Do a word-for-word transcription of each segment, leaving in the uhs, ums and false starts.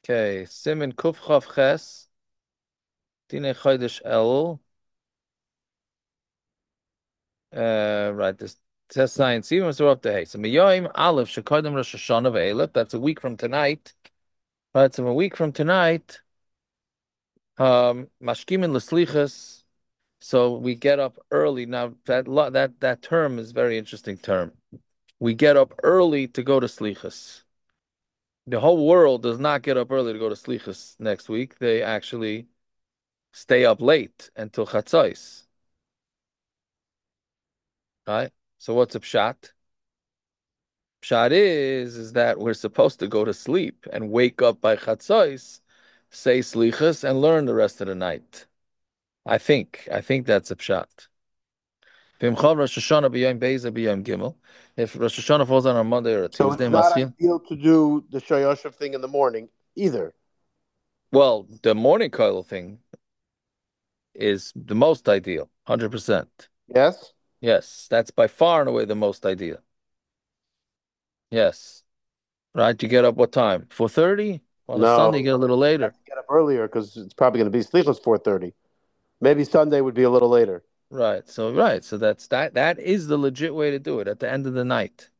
Okay, Simin Kuf Chav Ches, Dine Chodesh Elul. Uh, right, this test science. Even so, we're up to hey. So Miyoim Aleph Shekodim Rosh Hashanah Ve'elef. That's a week from tonight. Right, so a week from tonight, um, Mashkimin L'Slichas. So we get up early. Now that lo- that that term is a very interesting term. We get up early to go to Slichas. The whole world does not get up early to go to Slichas next week. They actually stay up late until Chatzos. Right? So what's a pshat? Pshat is is that we're supposed to go to sleep and wake up by Chatzos, say Slichas, and learn the rest of the night. I think. I think that's a pshat. V'imchal Rosh Hashanah b'yom Beis b'yom Gimel. If Rosh Hashanah falls on a Monday or a So Tuesday, it's not Maschil. ideal to do the Shayoshev thing in the morning either. Well, the morning coil thing is the most ideal, one hundred percent. Yes? Yes, that's by far and away the most ideal. Yes. Right, you get up what time? four thirty? On a Sunday, you No, get a little you have later. to get up earlier because it's probably going to be sleepless four thirty. Maybe Sunday would be a little later. Right. So right. So that's that that is the legit way to do it at the end of the night.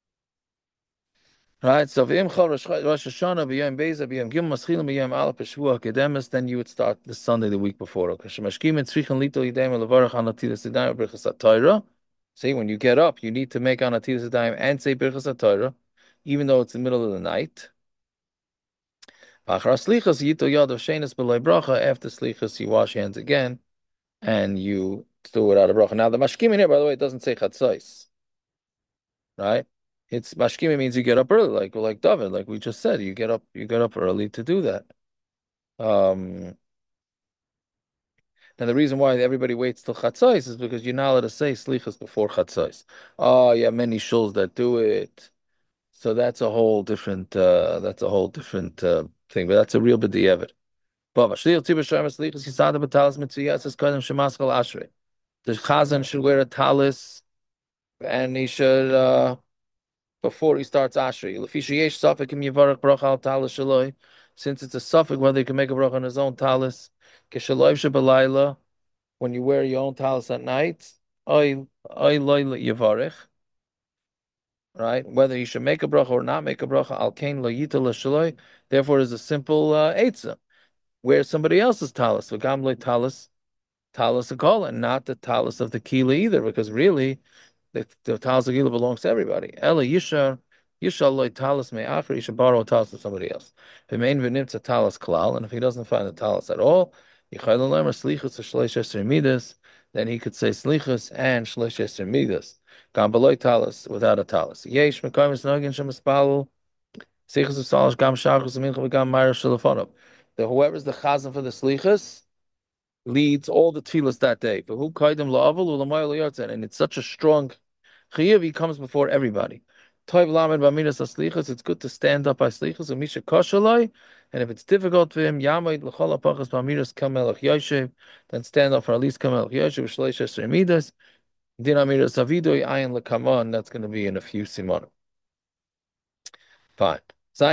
Right. So v'im chol Rosh Rosh Hashanah b'yom Beis b'yom Gimel Maschilim b'yom Aleph b'Shavua Kedemus, then you would start the Sunday the week before. Okay. Shemashkim and tzrichen lito yidayim levarach an atilas yidayim b'rchas haTorah. See, when you get up, you need to make an atilas yidayim and say b'rchas haTorah, even though it's the middle of the night. Achar slichas yito yadav shenis b'loy bracha. After slichas, you wash your hands again and you do it without a bracha. Now the mashkim in here, by the way, it doesn't say chatzos. Right? It's mashkima means you get up early, like like David, like we just said, you get up, you get up early to do that. Um, and the reason why everybody waits till chatzos is because you're not allowed to say slichas before chatzos. Oh, yeah, many shuls that do it. So that's a whole different, uh, that's a whole different uh, thing. But that's a real b'di'evet. But v'shliach tzibur shlema slichas yisada b'talis mitzviyas es kodem shemaskal ashrei. The chazan should wear a talis, and he should. Uh, before he starts Ashri. Since it's a suffix, whether you can make a bracha on his own talis, when you wear your own talis at night, oy oy loy yivarech, right? Whether you should make a bracha or not make a bracha, al kain lo yitel shaloi. Therefore, is a simple uh, eitzah. Wear somebody else's talis, v'gam loy talis, talis a kol, and not the talis of the kila either, because really the, the talis agila belongs to everybody. Ella yishar yishal loy talis me'acher. You should borrow a talis from somebody else. V'mein v'nimtza talis klal, and if he doesn't find the talis at all, yichayil lemer slichus shleish esrei midas. Then he could say slichus and shleish esrei midas. Gam beloy talis without a talis. Yesh mekayim snogin shemispalul slichus v'salish gam shachus v'mincha v'gam mayra shalafonov. The whoever's the chazan for the slichus leads all the tefillas that day. But who kaidem la'avul u'lamayel yartzen, and it's such a strong chiyuv. He comes before everybody. Toiv lamed b'midas aslichas. It's good to stand up by slichas. Umisha koshalai, and if it's difficult for him, yamayd l'chol apachas b'midas kamelach yoshev. Then stand up for at least kamelach yoshev shleish esrei midas. Din amidas avidoy ayin lekama, and that's going to be in a few simonim. Fine.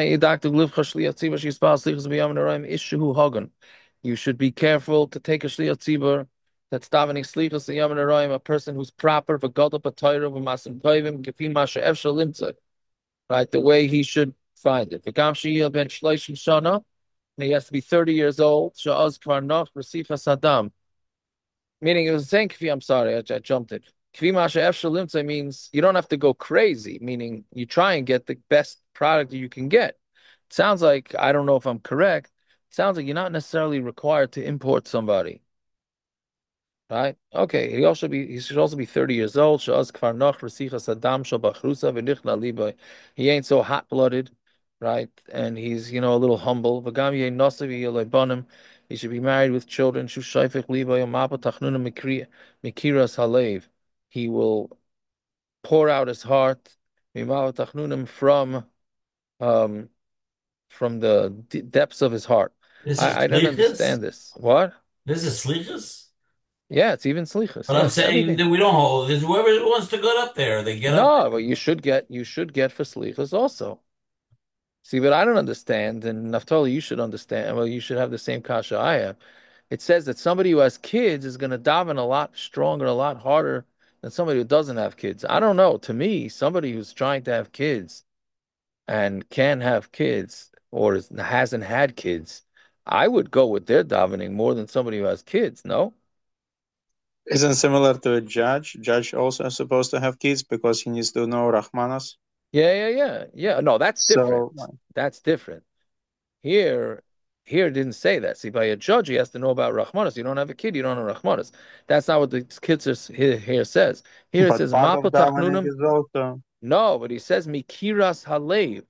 You should be careful to take a shliach tzibur that's davening slichas yom narayim, a person who's proper for gadol b'tayra v'masim toivim kefim masha efshal limtzah, right? The way he should find it. V'gam sheyil ben shloishim shana, and he has to be thirty years old. Sha'az kvar noch resifas sadam. Meaning it was saying kfi. I'm sorry, I, I jumped it. Kfi masha efshal limtzah means you don't have to go crazy. Meaning you try and get the best product you can get. It sounds like I don't know if I'm correct. It sounds like you're not necessarily required to import somebody. Right? Okay. He also be he should also be thirty years old. Sha'az kfar noch resichas adam shel bachrusa v'nichna liboy. He ain't so hot blooded, right? And he's, you know, a little humble. V'gam yeh nosav yeh He should be married with children. Shu shayfech liboy mapa tachnuna mikiras halev. He will pour out his heart mimapa tachnunim from um from the d depths of his heart. This is I I don't slichus. understand this. What? This is slichus. Yeah, it's even slichus. But I'm Yes, saying everything. that we don't hold. This whoever wants to get up there, they get up No, there. but you should get you should get for slichas also. See, but I don't understand, and Naftali, you should understand. Well, you should have the same kasha I have. It says that somebody who has kids is going to daven a lot stronger, a lot harder than somebody who doesn't have kids. I don't know. To me, somebody who's trying to have kids and can have kids or is, hasn't had kids, I would go with their davening more than somebody who has kids. No? Isn't similar to a judge? Judge also is supposed to have kids because he needs to know Rahmanas. Yeah, yeah, yeah, yeah. No, that's different. So That's different. Here, here it didn't say that. See, by a judge, he has to know about Rahmanas. You don't have a kid, you don't know Rahmanas. That's not what the kids are, here, here says. Here it but says part of Mapa davening Tachnunim. is also No, but he says Mikiras Halev.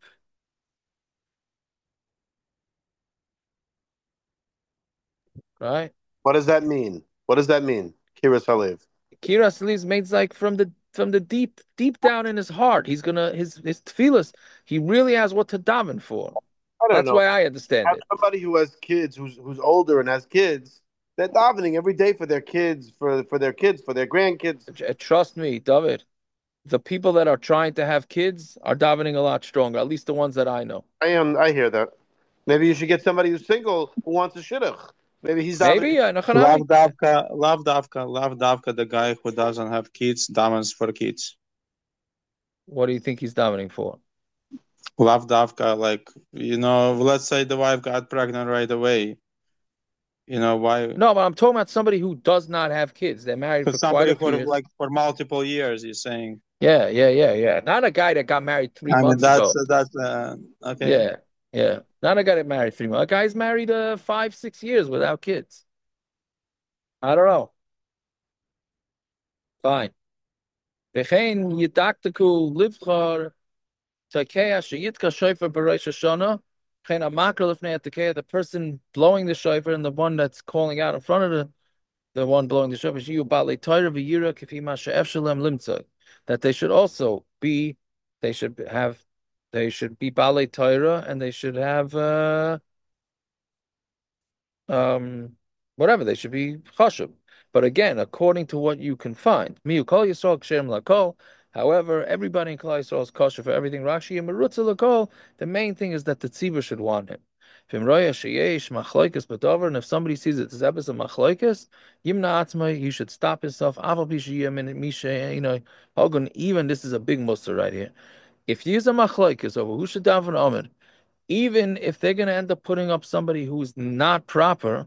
Right? What does that mean? What does that mean? Kiras Halev. Kiras Halev means like from the from the deep deep down in his heart. He's gonna his his tefillas. He really has what to daven for. I don't That's know. why I understand Have it. somebody who has kids, who's who's older and has kids, they're davening every day for their kids, for for their kids, for their grandkids. Uh, Trust me, David. The people that are trying to have kids are davening a lot stronger. At least the ones that I know. I am. I hear that. Maybe you should get somebody who's single who wants a shidduch. Maybe he's davening. Maybe uh, Lav Nachanami. Davka, Lav Davka, Lav Davka, the guy who doesn't have kids, davens for kids. What do you think he's davening for? Lav Davka, like, you know, let's say the wife got pregnant right away. You know, why? No, but I'm talking about somebody who does not have kids. They're married For for quite somebody a few who, years. like, for multiple years, you're saying. Yeah, yeah, yeah, yeah. Not a guy that got married three I mean, months that's, ago. that's, uh, okay. Yeah, yeah. Not a guy that married three months. A guy's married uh five, six years without kids. I don't know. Fine. V'chein yidaktiku livchar takeya sheyitka shofar b'rosh Hashanah. V'chein amakar lifnei takeya, the person blowing the shofar and the one that's calling out in front of the the one blowing the shofar, shiyu balei Torah v'yira kifi ma she'ef shalem limtzah. That they should also be, they should have, they should be balei Torah and they should have uh um whatever, they should be chashuv. But again, according to what you can find, miu kol yisrael kshem lakol. However, everybody in Klal Yisrael is kosher for everything. Rashi and merutza lakol. The main thing is that the tzibur should want him. V'im roya sheyesh machlokes b'dover, and if somebody sees it as episode machlokes, yimna atzmai, he should stop himself. Aval b'shiyam and misha, you know, hogun. Even this is a big muster right here. If you use a machlokes over who should daven omer, even if they're going to end up putting up somebody who's not proper,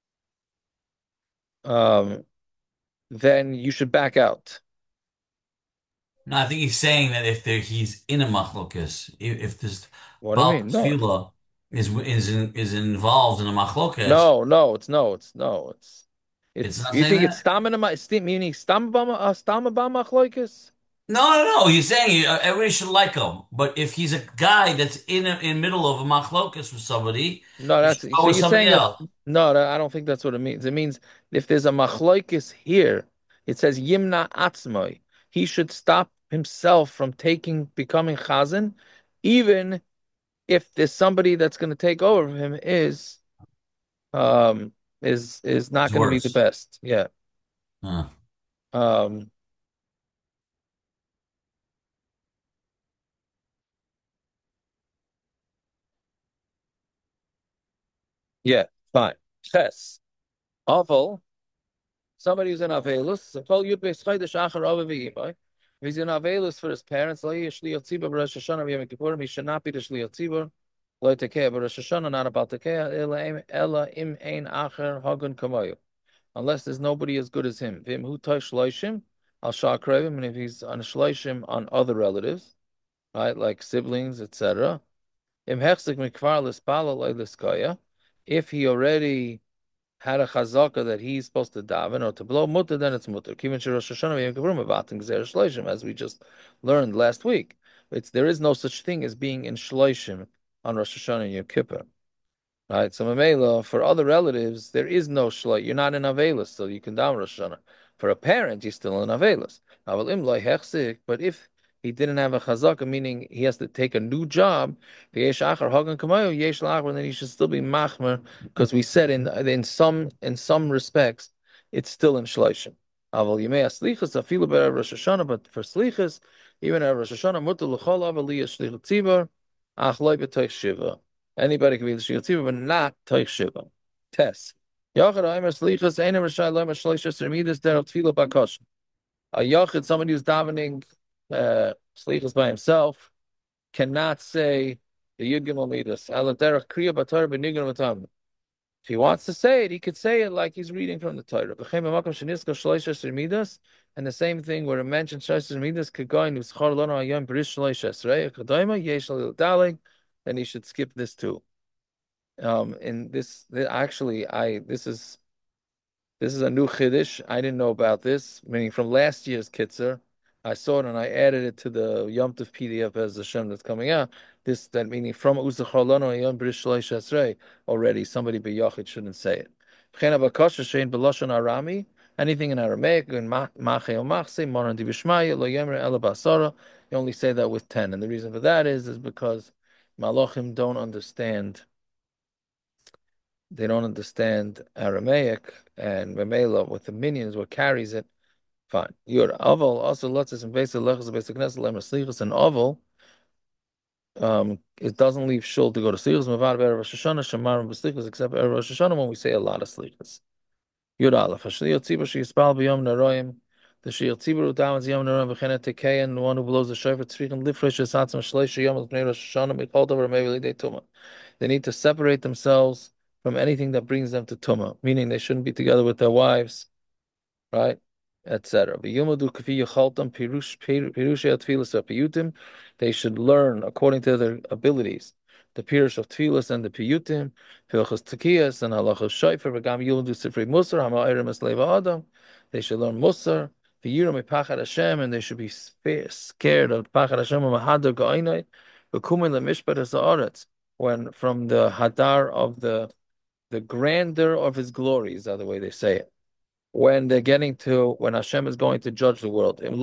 um, then you should back out. No, I think he's saying that if there, he's in a machlokas, if, if this What do you Baal mean? No, Tefillah is is in, is involved in a machlokas, no, no. It's no, it's no, it's it's it's. not You saying think it's that. stamina? It's meaning stamabama, uh, stamabama achloikis? No, no, no. He's saying uh, everybody should like him, but if he's a guy that's in a, in middle of a machlokas with somebody, No, he that's should go so with you're somebody saying that. else. No, that- I don't think that's what it means. It means if there's a machloikis here, it says yimna atzmai. He should stop himself from taking becoming chazan, even if there's somebody that's going to take over him is um is is not It's going to be the worse. best. Yeah. Huh. Um yeah, fine. Ches. Awful. Somebody who's in Avelus, so call Yud Beis Chodesh Achar Ava V'Yimai. If he's in Avelus for his parents, Lo Yish Shliach Tzibur B'Rosh Hashanah V'Yom Kippurim, he should not be the Shliach Tzibur. Lo Tekeah B'Rosh Hashanah, not about Tekeah, Ela Im Ela Im Ein Acher Hagun Kamoyu. Unless there's nobody as good as him. V'im Hu Toy Shloishim, Al Shah Krevim, and if he's on Shloishim on other relatives, right, like siblings, et cetera. Im Hechzik Mikvar L'Spala Lo L'Skoya, if he already had a chazaka that he's supposed to daven or to blow mutter, then it's mutter. Kivin Rosh Hashanah Yom Kippurim avatin gzer shloishim, as we just learned last week. It's there is no such thing as being in shloishim on Rosh Hashanah and Yom Kippur. Right? So Mamela, for other relatives, there is no shloit. You're not in Avelis, so you can daven Rosh Hashanah. For a parent, you're still in Avelis. But if he didn't have a chazaka, meaning he has to take a new job, then he should still be machmer, because we said in in some in some respects it's still in shloishim. Aval yimei aslichas afilu be'erev Rosh Hashanah, but for slichas, even erev Rosh Hashanah, mutar l'chol av aliyah shlichut tzibur, Achloi b'toich shiva. Anybody can be the Shir Tzibur, but not toich shiva. Test. Yachid Aimer Slichas Einer Rishai Loimer Shleishas Remidas Derel Tefillah Bakosh. A Yachid, somebody who's davening uh, Slichas by himself, cannot say the Yud Gimel Midas. Ala Derech Kriya B'Torah B'Nigun V'Tam. If he wants to say it, he could say it like he's reading from the Torah. And the same thing where it mentions Shloshas Midas could go into Schar Lono Hayom B'Rish Shloshas Rei Kadayma Yesh Lil Dalig, then he should skip this too. Um, and this, actually, I this is this is a new chiddush. I didn't know about this. Meaning from last year's Kitzur, I saw it and I added it to the Yom Tov P D F as the Shem that's coming out. This that meaning from Uzachar Lano Hayom B'Rish Shloshas Rei already. Somebody b'yachid shouldn't say it. Anything in Aramaic, in Mache or Machse, Moran Divishmaya, Lo Yemer Ela Basara, you only say that with ten. And the reason for that is, is because Malachim don't understand, they don't understand Aramaic, and Memela, with the minions, what carries it, fine. Yur Aval, also lots of basic lechas, basic knesset, lemer slichas, and Aval, um, it doesn't leave shul to go to slichas, Mavad Erev Rosh Hashanah, Shemar b'slichas, except Erev Rosh Hashanah when we say a lot of slichas. Yud Aleph, Hashliach Tzibur sheyispal b'yom naroyim, the Shliach Tzibur who davens yom naroyim v'chenet tekein, the one who blows the shofar tzrichen lifresh esatzim shleish yom l'pnei Rosh Hashanah michol davar mevi lidei tumah. They need to separate themselves from anything that brings them to tumah, meaning they shouldn't be together with their wives, right, et cetera. V'yumadu k'fi yachaltam pirush pirushei atfilas piyutim. They should learn according to their abilities the pirush of tfilas and the piyutim, hilchos tekiyas and halachos shayfer. V'gam yuladu sifrei musar ha'ma'arim es leva adam. They should learn musar. V'yiram mepachad Hashem, and they should be scared of pachad Hashem u'mahadar ga'inai. V'kumin lemishpat ha'aretz, when from the hadar of the the grandeur of His glory is the other way they say it. When they're getting to, when Hashem is going to judge the world. If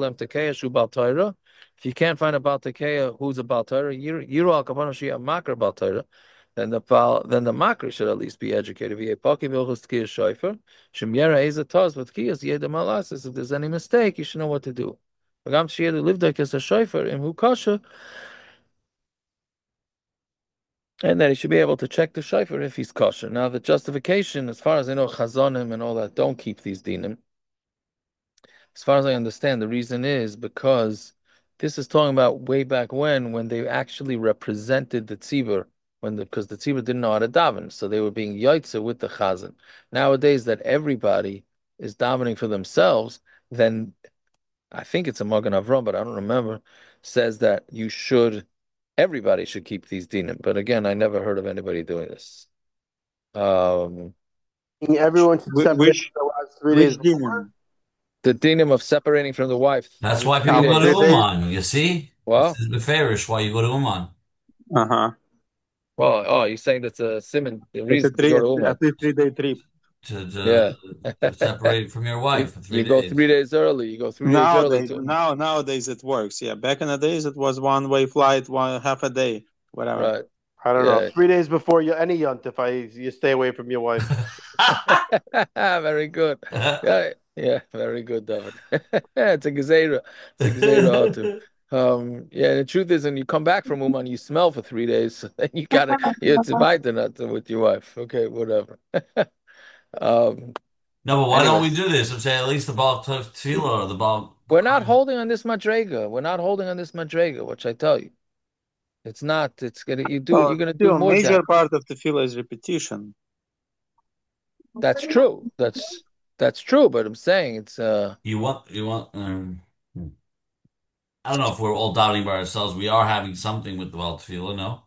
you can't find a Baal Tekeya who's a Baal Torah, Yiru al Kavanah Shia a Makar Baal Torah, then the Baal, then the Makar should at least be educated. If there's any mistake, you should know what to do. And then he should be able to check the shofar if he's kosher. Now, the justification, as far as I know, chazonim and all that don't keep these dinim. As far as I understand, the reason is because this is talking about way back when, when they actually represented the tzibur, when the, because the tzibur didn't know how to daven, so they were being yaitze with the chazan. Nowadays, that everybody is davening for themselves, then I think it's a Magen Avram, but I don't remember, says that you should. Everybody should keep these dinim, but again, I never heard of anybody doing this. Um, Everyone should separate Which, their wives three which days before. demon? the dinim of separating from the wife. That's why three people go to days. Uman, you see? Well, This is beferish why you go to Uman. Uh-huh. well, oh, you're saying that's a simon, the It's a reason to three, go to Uman. at least three day trip. To, to, Yeah. to separate from your wife you, for three you days. go three days early. You go three days early. Nowadays, To... now nowadays it works. Yeah, back in the days it was one way flight, one half a day, whatever. Right. I don't Yeah. know. Three days before you, any yunt, if I you stay away from your wife. Very good. Yeah, yeah, very good, David. It's a gezerah. It's a gezerah too. Um, yeah, the truth is, when you come back from Uman, you smell for three days. And you gotta, it's invited with your wife. Okay, whatever. um, No, but why don't we anyways, do this? I'm saying at least the Baal Tefillah or the Baal. we're not holding on this madrega. We're not holding on this madrega, which I tell you, it's not. It's gonna. You do. Well, You're gonna still, do more. major Jack. part of the tefillah is repetition. That's true. That's that's true. But I'm saying it's. uh You want, you want. Um, hmm. I don't know if we're all doubting by ourselves. We are having something with the Baal Tefillah, no?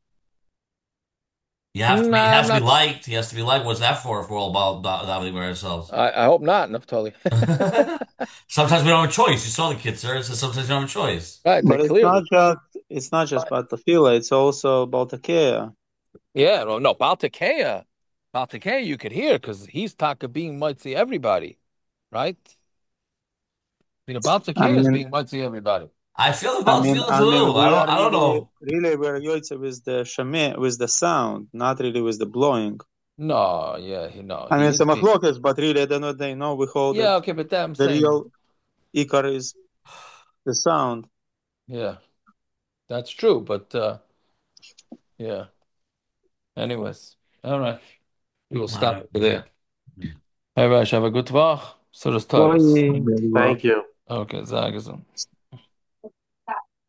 You have to be, it Nah, I'm has to be not. liked. He has to be liked. What's that for if we're all about doubting by ourselves? I, I hope not, Naftali. Sometimes we don't have a choice. You saw the kids, sir. So sometimes you don't have a choice. Right, But it's clearly. not just it's not just about tefillah, it's also about takea. Yeah, well, no, Baltakea. Baltakea you could hear because he's taka being mitzi everybody, right? I mean, Baltakea I is mean, being mitzi everybody. I feel the I Baal mean, Tefillah I a mean, little. I we don't. are I don't really, know. really we're yoitze with the shameh, with the sound, not really with the blowing. No, yeah, he no, I he mean, is some being. machlokas, but really, at the end of the day, no, we hold Yeah, it. okay, but that I'm The saying, real ikar is the sound. yeah, that's true. But uh Yeah. Anyways, all right. We will All stop right. there. Hey, Rash, have a good Woche. So das Teures. Thank you. Okay, sage so.